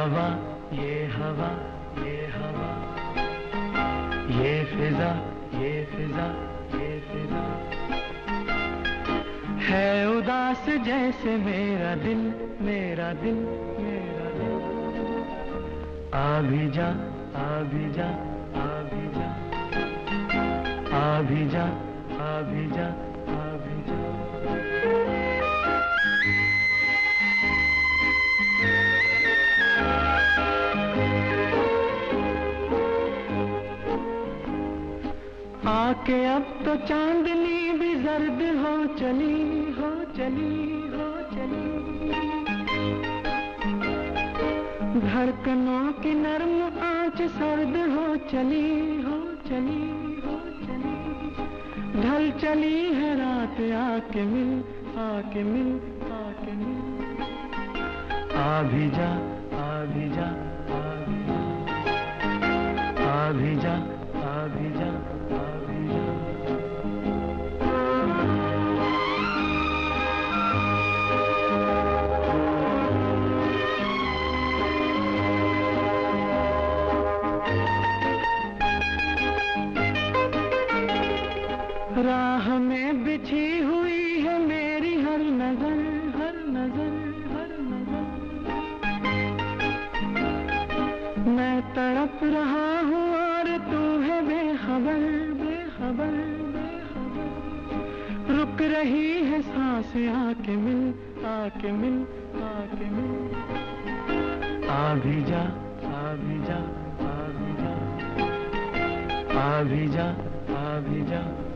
हवा, ये हवा, ये हवा, ये फिजा, ये फिजा, ये फिजा, है उदास जैसे मेरा दिल, मेरा दिल, मेरा दिल। आ भी जा, आ भी जा, आ भी जा, आ भी जा, आ भी जा, आ भी जा। आके अब तो चांदनी भी जर्द हो चली, हो चली, हो चली। धड़कनों की नरम आंच सर्द हो चली, हो चली, हो चली। ढल चली है रात, आके मिल, आके मिल, आके मिल। आ भी जा, आ भी जा, आ भी जा, आ भी जा, आ भी जा, आ भी जा। राह में बिछी हुई है मेरी हर नजर, हर नजर, हर नजर। मैं तड़प रहा हूँ और तू है बेखबर, बेखबर, बेखबर। रुक रही है सांसें, आके मिल, आके मिल, आके मिल। आ भी जा, आ भी जा, आ भी जा, आ भी जा, आ भी जा।